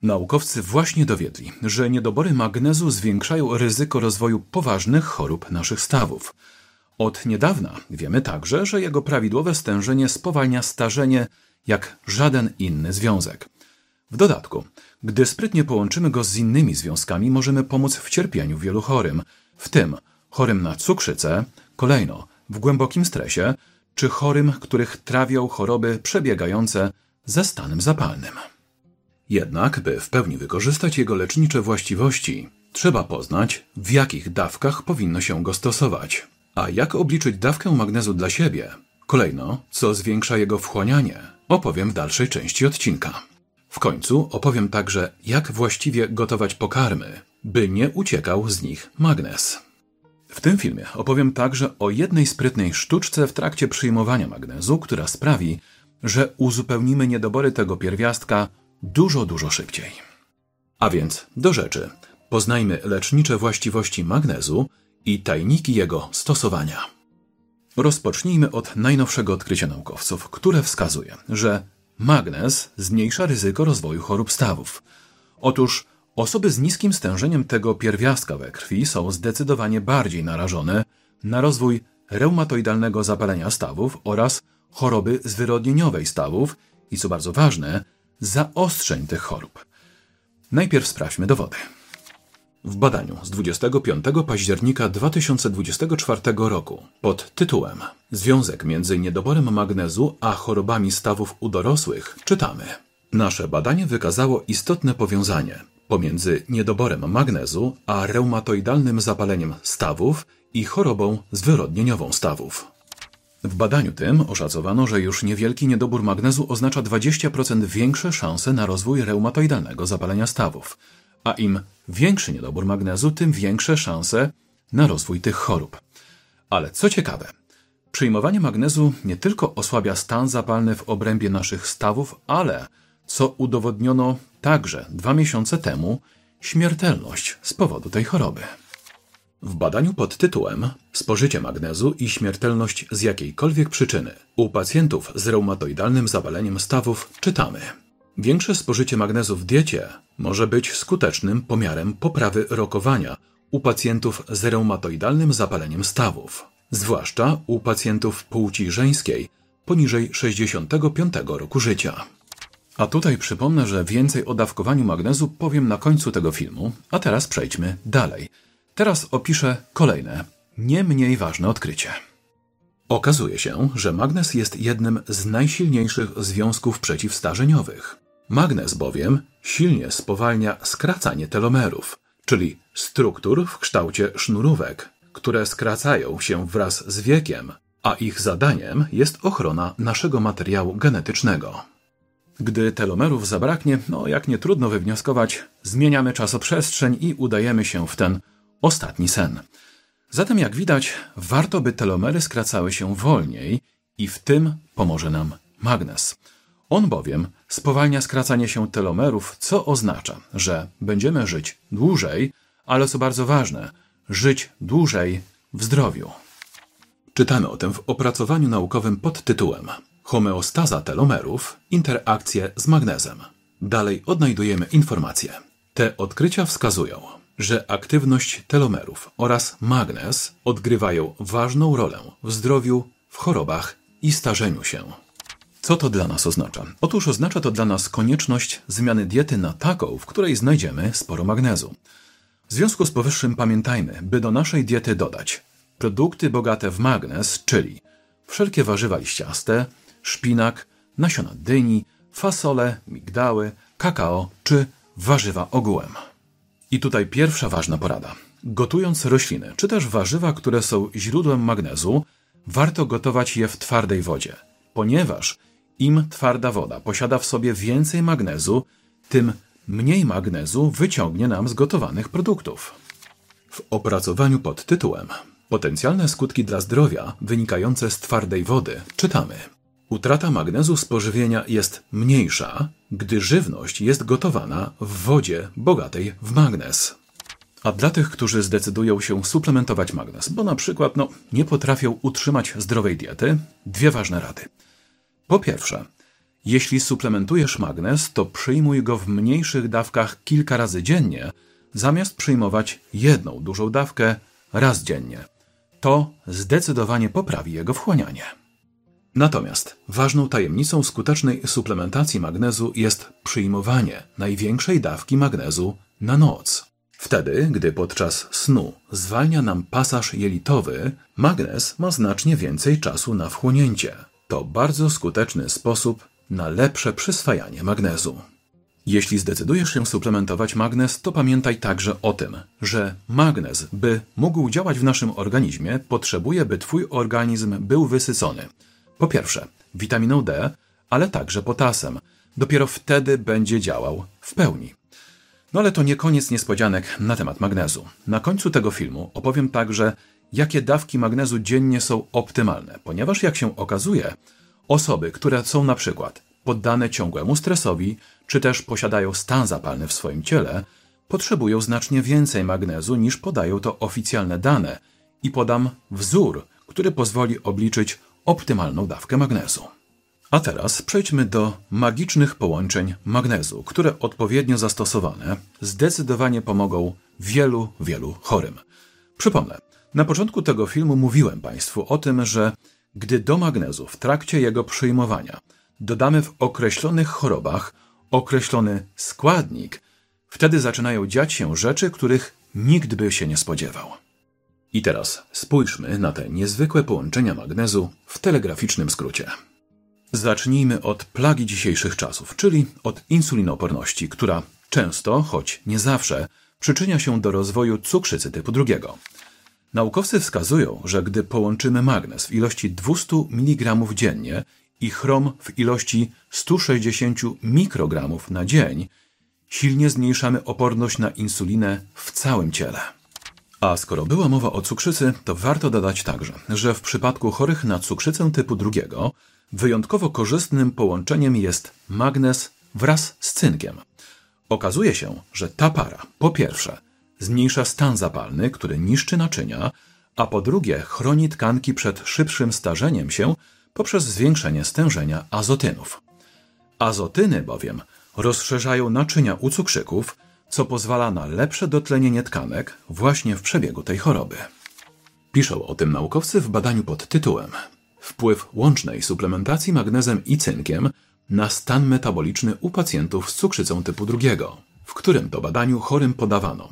Naukowcy właśnie dowiedli, że niedobory magnezu zwiększają ryzyko rozwoju poważnych chorób naszych stawów. Od niedawna wiemy także, że jego prawidłowe stężenie spowalnia starzenie jak żaden inny związek. W dodatku, gdy sprytnie połączymy go z innymi związkami, możemy pomóc w cierpieniu wielu chorym, w tym chorym na cukrzycę, kolejno w głębokim stresie, czy chorym, których trawią choroby przebiegające ze stanem zapalnym. Jednak, by w pełni wykorzystać jego lecznicze właściwości, trzeba poznać, w jakich dawkach powinno się go stosować. A jak obliczyć dawkę magnezu dla siebie? Kolejno, co zwiększa jego wchłanianie, opowiem w dalszej części odcinka. W końcu opowiem także, jak właściwie gotować pokarmy, by nie uciekał z nich magnez. W tym filmie opowiem także o jednej sprytnej sztuczce w trakcie przyjmowania magnezu, która sprawi, że uzupełnimy niedobory tego pierwiastka dużo szybciej. A więc do rzeczy. Poznajmy lecznicze właściwości magnezu i tajniki jego stosowania. Rozpocznijmy od najnowszego odkrycia naukowców, które wskazuje, że magnez zmniejsza ryzyko rozwoju chorób stawów. Otóż osoby z niskim stężeniem tego pierwiastka we krwi są zdecydowanie bardziej narażone na rozwój reumatoidalnego zapalenia stawów oraz choroby zwyrodnieniowej stawów i, co bardzo ważne, zaostrzeń tych chorób. Najpierw sprawdźmy dowody. W badaniu z 25 października 2024 roku pod tytułem Związek między niedoborem magnezu a chorobami stawów u dorosłych czytamy: nasze badanie wykazało istotne powiązanie pomiędzy niedoborem magnezu a reumatoidalnym zapaleniem stawów i chorobą zwyrodnieniową stawów. W badaniu tym oszacowano, że już niewielki niedobór magnezu oznacza 20% większe szanse na rozwój reumatoidalnego zapalenia stawów, a im większy niedobór magnezu, tym większe szanse na rozwój tych chorób. Ale co ciekawe, przyjmowanie magnezu nie tylko osłabia stan zapalny w obrębie naszych stawów, ale, co udowodniono także 2 miesiące temu, śmiertelność z powodu tej choroby. W badaniu pod tytułem Spożycie magnezu i śmiertelność z jakiejkolwiek przyczyny u pacjentów z reumatoidalnym zapaleniem stawów czytamy: większe spożycie magnezu w diecie może być skutecznym pomiarem poprawy rokowania u pacjentów z reumatoidalnym zapaleniem stawów, zwłaszcza u pacjentów płci żeńskiej poniżej 65 roku życia. A tutaj przypomnę, że więcej o dawkowaniu magnezu powiem na końcu tego filmu, a teraz przejdźmy dalej. Teraz opiszę kolejne, nie mniej ważne odkrycie. Okazuje się, że magnez jest jednym z najsilniejszych związków przeciwstarzeniowych. Magnez bowiem silnie spowalnia skracanie telomerów, czyli struktur w kształcie sznurówek, które skracają się wraz z wiekiem, a ich zadaniem jest ochrona naszego materiału genetycznego. Gdy telomerów zabraknie, jak nie trudno wywnioskować, zmieniamy czasoprzestrzeń i udajemy się w ten ostatni sen. Zatem jak widać, warto by telomery skracały się wolniej i w tym pomoże nam magnez. On bowiem spowalnia skracanie się telomerów, co oznacza, że będziemy żyć dłużej, ale co bardzo ważne, żyć dłużej w zdrowiu. Czytamy o tym w opracowaniu naukowym pod tytułem Homeostaza telomerów, interakcje z magnezem. Dalej odnajdujemy informacje. Te odkrycia wskazują, że aktywność telomerów oraz magnez odgrywają ważną rolę w zdrowiu, w chorobach i starzeniu się. Co to dla nas oznacza? Otóż oznacza to dla nas konieczność zmiany diety na taką, w której znajdziemy sporo magnezu. W związku z powyższym pamiętajmy, by do naszej diety dodać produkty bogate w magnez, czyli wszelkie warzywa liściaste, szpinak, nasiona dyni, fasole, migdały, kakao czy warzywa ogółem. I tutaj pierwsza ważna porada. Gotując rośliny, czy też warzywa, które są źródłem magnezu, warto gotować je w twardej wodzie, ponieważ im twarda woda posiada w sobie więcej magnezu, tym mniej magnezu wyciągnie nam z gotowanych produktów. W opracowaniu pod tytułem Potencjalne skutki dla zdrowia wynikające z twardej wody czytamy: utrata magnezu z pożywienia jest mniejsza, gdy żywność jest gotowana w wodzie bogatej w magnez. A dla tych, którzy zdecydują się suplementować magnez, bo na przykład nie potrafią utrzymać zdrowej diety, 2 ważne rady. Po pierwsze, Jeśli suplementujesz magnez, to przyjmuj go w mniejszych dawkach kilka razy dziennie, zamiast przyjmować jedną dużą dawkę raz dziennie. To zdecydowanie poprawi jego wchłanianie. Natomiast ważną tajemnicą skutecznej suplementacji magnezu jest przyjmowanie największej dawki magnezu na noc. Wtedy, gdy podczas snu zwalnia nam pasaż jelitowy, magnez ma znacznie więcej czasu na wchłonięcie. To bardzo skuteczny sposób na lepsze przyswajanie magnezu. Jeśli zdecydujesz się suplementować magnez, to pamiętaj także o tym, że magnez, by mógł działać w naszym organizmie, potrzebuje, by Twój organizm był wysycony. Po pierwsze, witaminą D, ale także potasem. Dopiero wtedy będzie działał w pełni. No ale to nie koniec niespodzianek na temat magnezu. Na końcu tego filmu opowiem także, jakie dawki magnezu dziennie są optymalne, ponieważ jak się okazuje, osoby, które są na przykład poddane ciągłemu stresowi, czy też posiadają stan zapalny w swoim ciele, potrzebują znacznie więcej magnezu niż podają to oficjalne dane i podam wzór, który pozwoli obliczyć optymalną dawkę magnezu. A teraz przejdźmy do magicznych połączeń magnezu, które odpowiednio zastosowane zdecydowanie pomogą wielu chorym. Przypomnę, na początku tego filmu mówiłem Państwu o tym, że gdy do magnezu w trakcie jego przyjmowania dodamy w określonych chorobach określony składnik, wtedy zaczynają dziać się rzeczy, których nikt by się nie spodziewał. I teraz spójrzmy na te niezwykłe połączenia magnezu w telegraficznym skrócie. Zacznijmy od plagi dzisiejszych czasów, czyli od insulinooporności, która często, choć nie zawsze, przyczynia się do rozwoju cukrzycy typu 2. Naukowcy wskazują, że gdy połączymy magnez w ilości 200 mg dziennie i chrom w ilości 160 mikrogramów na dzień, silnie zmniejszamy oporność na insulinę w całym ciele. A skoro była mowa o cukrzycy, to warto dodać także, że w przypadku chorych na cukrzycę typu 2 wyjątkowo korzystnym połączeniem jest magnez wraz z cynkiem. Okazuje się, że ta para, po pierwsze, zmniejsza stan zapalny, który niszczy naczynia, a po drugie chroni tkanki przed szybszym starzeniem się poprzez zwiększenie stężenia azotynów. Azotyny bowiem rozszerzają naczynia u cukrzyków, co pozwala na lepsze dotlenienie tkanek właśnie w przebiegu tej choroby. Piszą o tym naukowcy w badaniu pod tytułem Wpływ łącznej suplementacji magnezem i cynkiem na stan metaboliczny u pacjentów z cukrzycą typu 2, w którym to badaniu chorym podawano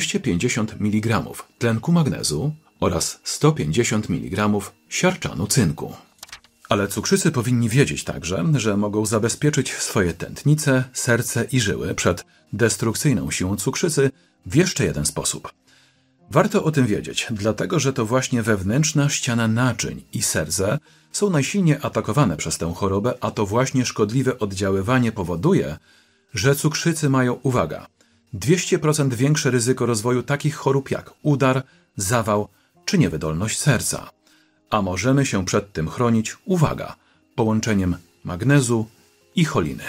250 mg tlenku magnezu oraz 150 mg siarczanu cynku. Ale cukrzycy powinni wiedzieć także, że mogą zabezpieczyć swoje tętnice, serce i żyły przed destrukcyjną siłą cukrzycy w jeszcze jeden sposób. Warto o tym wiedzieć, dlatego że to właśnie wewnętrzna ściana naczyń i serce są najsilniej atakowane przez tę chorobę, a to właśnie szkodliwe oddziaływanie powoduje, że cukrzycy mają, uwaga, 200% większe ryzyko rozwoju takich chorób jak udar, zawał czy niewydolność serca. A możemy się przed tym chronić, uwaga, połączeniem magnezu i choliny.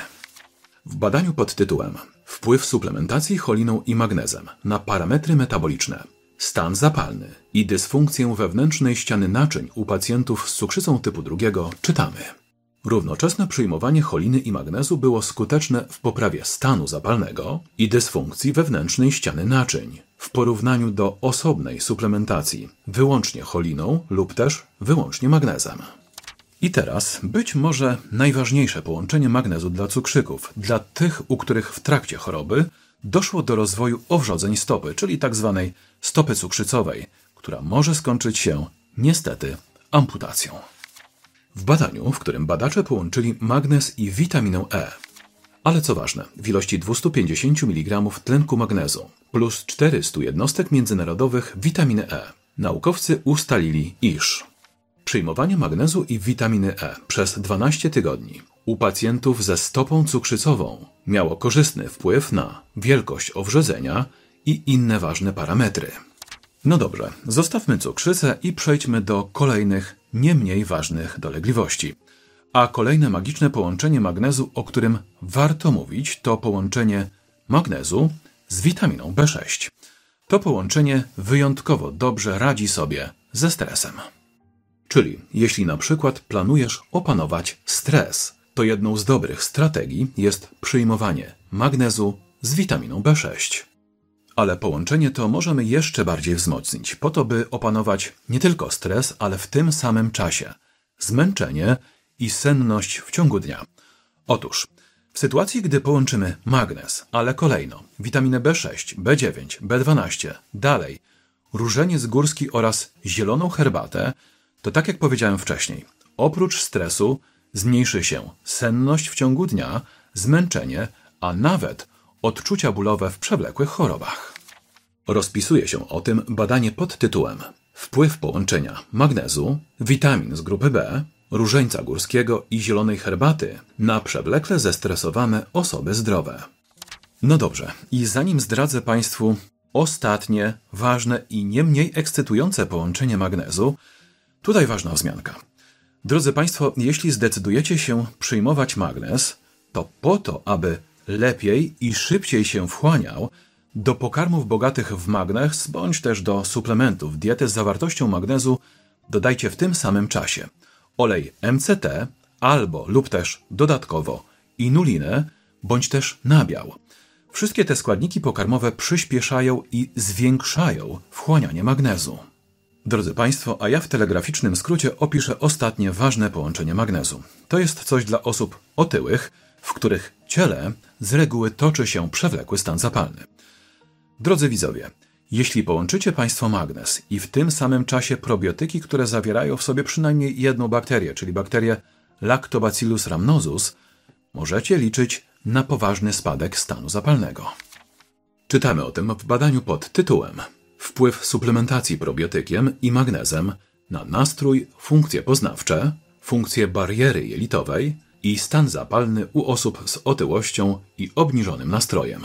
W badaniu pod tytułem Wpływ suplementacji choliną i magnezem na parametry metaboliczne, stan zapalny i dysfunkcję wewnętrznej ściany naczyń u pacjentów z cukrzycą typu 2 czytamy. Równoczesne przyjmowanie choliny i magnezu było skuteczne w poprawie stanu zapalnego i dysfunkcji wewnętrznej ściany naczyń w porównaniu do osobnej suplementacji wyłącznie choliną lub też wyłącznie magnezem. I teraz być może najważniejsze połączenie magnezu dla cukrzyków, dla tych, u których w trakcie choroby doszło do rozwoju owrzodzeń stopy, czyli tzw. stopy cukrzycowej, która może skończyć się niestety amputacją. W badaniu, w którym badacze połączyli magnez i witaminę E, ale co ważne, w ilości 250 mg tlenku magnezu plus 400 jednostek międzynarodowych witaminy E, naukowcy ustalili, iż przyjmowanie magnezu i witaminy E przez 12 tygodni u pacjentów ze stopą cukrzycową miało korzystny wpływ na wielkość owrzodzenia i inne ważne parametry. No dobrze, zostawmy cukrzycę i przejdźmy do kolejnych, nie mniej ważnych dolegliwości. A kolejne magiczne połączenie magnezu, o którym warto mówić, to połączenie magnezu z witaminą B6. To połączenie wyjątkowo dobrze radzi sobie ze stresem. Czyli jeśli na przykład planujesz opanować stres, to jedną z dobrych strategii jest przyjmowanie magnezu z witaminą B6. Ale połączenie to możemy jeszcze bardziej wzmocnić, po to by opanować nie tylko stres, ale w tym samym czasie zmęczenie i senność w ciągu dnia. Otóż, w sytuacji, gdy połączymy magnez, ale kolejno witaminę B6, B9, B12, dalej różeniec górski oraz zieloną herbatę, to tak jak powiedziałem wcześniej, oprócz stresu zmniejszy się senność w ciągu dnia, zmęczenie, a nawet odczucia bólowe w przewlekłych chorobach. Rozpisuje się o tym badanie pod tytułem Wpływ połączenia magnezu, witamin z grupy B, różeńca górskiego i zielonej herbaty na przewlekle zestresowane osoby zdrowe. No dobrze, i zanim zdradzę Państwu ostatnie, ważne i nie mniej ekscytujące połączenie magnezu, tutaj ważna wzmianka. Drodzy Państwo, jeśli zdecydujecie się przyjmować magnez, to po to, aby lepiej i szybciej się wchłaniał, do pokarmów bogatych w magnez bądź też do suplementów diety z zawartością magnezu dodajcie w tym samym czasie olej MCT albo lub też dodatkowo inulinę bądź też nabiał. Wszystkie te składniki pokarmowe przyspieszają i zwiększają wchłanianie magnezu. Drodzy Państwo, a ja w telegraficznym skrócie opiszę ostatnie ważne połączenie magnezu. To jest coś dla osób otyłych, w których ciele z reguły toczy się przewlekły stan zapalny. Drodzy widzowie, jeśli połączycie Państwo magnez i w tym samym czasie probiotyki, które zawierają w sobie przynajmniej jedną bakterię, czyli bakterię Lactobacillus rhamnosus, możecie liczyć na poważny spadek stanu zapalnego. Czytamy o tym w badaniu pod tytułem Wpływ suplementacji probiotykiem i magnezem na nastrój, funkcje poznawcze, funkcje bariery jelitowej i stan zapalny u osób z otyłością i obniżonym nastrojem.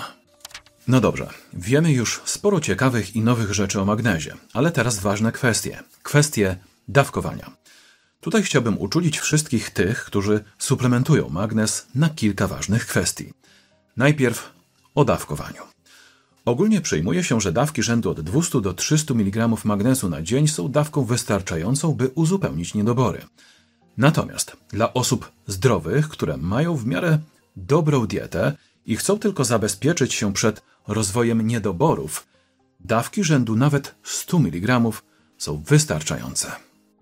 No dobrze, wiemy już sporo ciekawych i nowych rzeczy o magnezie, ale teraz ważne kwestie. Kwestie dawkowania. Tutaj chciałbym uczulić wszystkich tych, którzy suplementują magnez na kilka ważnych kwestii. Najpierw o dawkowaniu. Ogólnie przyjmuje się, że dawki rzędu od 200 do 300 mg magnezu na dzień są dawką wystarczającą, by uzupełnić niedobory. Natomiast dla osób zdrowych, które mają w miarę dobrą dietę i chcą tylko zabezpieczyć się przed rozwojem niedoborów, dawki rzędu nawet 100 mg są wystarczające.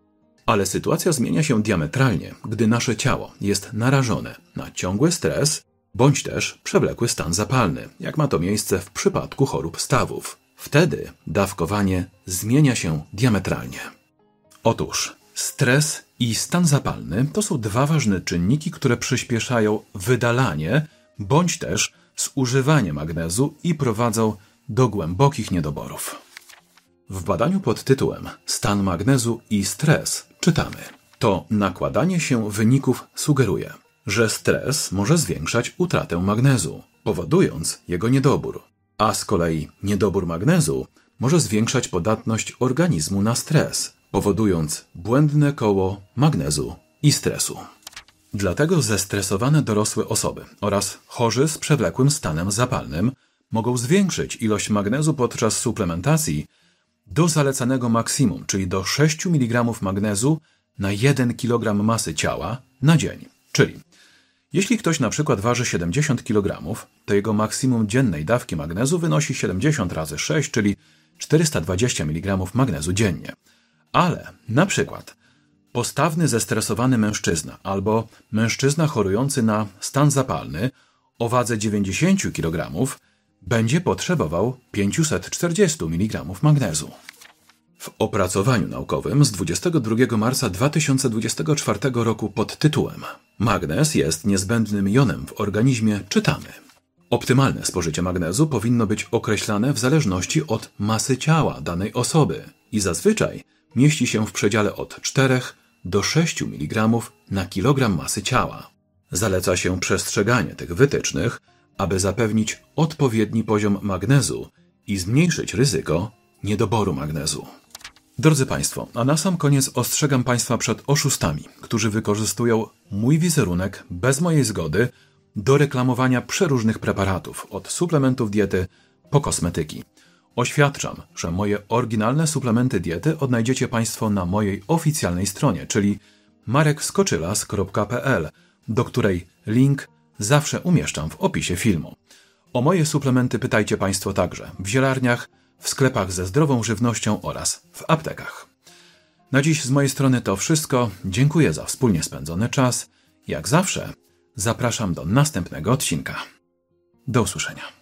Ale sytuacja zmienia się diametralnie, gdy nasze ciało jest narażone na ciągły stres bądź też przewlekły stan zapalny, jak ma to miejsce w przypadku chorób stawów. Wtedy dawkowanie zmienia się diametralnie. Otóż stres i stan zapalny to są dwa ważne czynniki, które przyspieszają wydalanie bądź też zużywanie magnezu i prowadzą do głębokich niedoborów. W badaniu pod tytułem Stan magnezu i stres czytamy: to nakładanie się wyników sugeruje, że stres może zwiększać utratę magnezu, powodując jego niedobór, a z kolei niedobór magnezu może zwiększać podatność organizmu na stres, powodując błędne koło magnezu i stresu. Dlatego zestresowane dorosłe osoby oraz chorzy z przewlekłym stanem zapalnym mogą zwiększyć ilość magnezu podczas suplementacji do zalecanego maksimum, czyli do 6 mg magnezu na 1 kg masy ciała na dzień. Czyli jeśli ktoś na przykład waży 70 kg, to jego maksimum dziennej dawki magnezu wynosi 70 razy 6, czyli 420 mg magnezu dziennie. Ale na przykład postawny zestresowany mężczyzna albo mężczyzna chorujący na stan zapalny o wadze 90 kg będzie potrzebował 540 mg magnezu. W opracowaniu naukowym z 22 marca 2024 roku pod tytułem Magnez jest niezbędnym jonem w organizmie czytamy: optymalne spożycie magnezu powinno być określane w zależności od masy ciała danej osoby i zazwyczaj mieści się w przedziale od 4 do 6 mg na kilogram masy ciała. Zaleca się przestrzeganie tych wytycznych, aby zapewnić odpowiedni poziom magnezu i zmniejszyć ryzyko niedoboru magnezu. Drodzy Państwo, a na sam koniec ostrzegam Państwa przed oszustami, którzy wykorzystują mój wizerunek bez mojej zgody do reklamowania przeróżnych preparatów, od suplementów diety po kosmetyki. Oświadczam, że moje oryginalne suplementy diety odnajdziecie Państwo na mojej oficjalnej stronie, czyli marekskoczylas.pl, do której link zawsze umieszczam w opisie filmu. O moje suplementy pytajcie Państwo także w zielarniach, w sklepach ze zdrową żywnością oraz w aptekach. Na dziś z mojej strony to wszystko. Dziękuję za wspólnie spędzony czas. Jak zawsze zapraszam do następnego odcinka. Do usłyszenia.